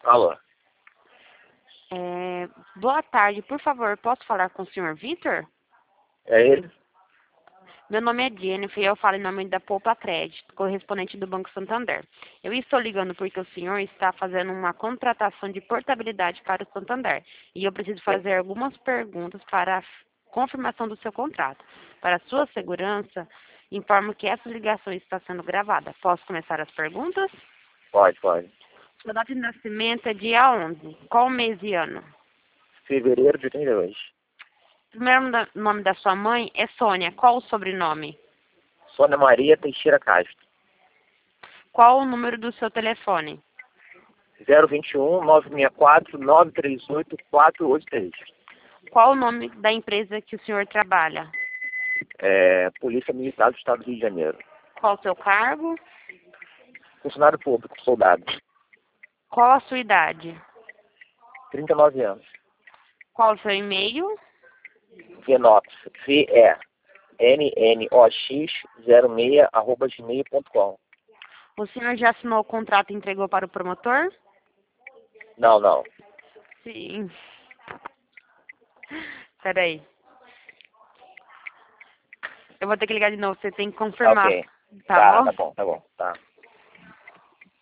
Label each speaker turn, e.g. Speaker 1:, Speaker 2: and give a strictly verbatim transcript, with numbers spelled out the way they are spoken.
Speaker 1: Alô?
Speaker 2: É, boa tarde, por favor, posso falar com o senhor Vitor?
Speaker 1: É ele?
Speaker 2: Meu nome é Jennifer e eu falo em nome da Poupa Crédito, correspondente do Banco Santander. Eu estou ligando porque o senhor está fazendo uma contratação de portabilidade para o Santander e eu preciso
Speaker 1: Sim.
Speaker 2: fazer algumas perguntas para a confirmação do seu contrato. Para sua segurança, informo que essa ligação está sendo gravada. Posso começar as perguntas?
Speaker 1: Pode, pode.
Speaker 2: Sua data de nascimento é dia onze. Qual mês e ano?
Speaker 1: Fevereiro de oitenta e dois.
Speaker 2: O primeiro da- nome da sua mãe é Sônia. Qual o sobrenome?
Speaker 1: Sônia Maria Teixeira Castro.
Speaker 2: Qual o número do seu telefone?
Speaker 1: zero vinte e um, nove seis quatro, nove três oito, quatro oito três.
Speaker 2: Qual o nome da empresa que o senhor trabalha?
Speaker 1: É, Polícia Militar do Estado do Rio de Janeiro.
Speaker 2: Qual o seu cargo?
Speaker 1: Funcionário público, soldado.
Speaker 2: Qual a sua idade?
Speaker 1: trinta e nove anos.
Speaker 2: Qual o seu e-mail?
Speaker 1: Venox, V E N N O X zero seis, arroba gmail ponto com.
Speaker 2: O senhor já assinou o contrato e entregou para o promotor?
Speaker 1: Não, não.
Speaker 2: Sim. Peraí. Eu vou ter que ligar de novo, você tem que confirmar,
Speaker 1: Ok.
Speaker 2: tá
Speaker 1: Tá,
Speaker 2: bom?
Speaker 1: tá bom, tá bom. Tá.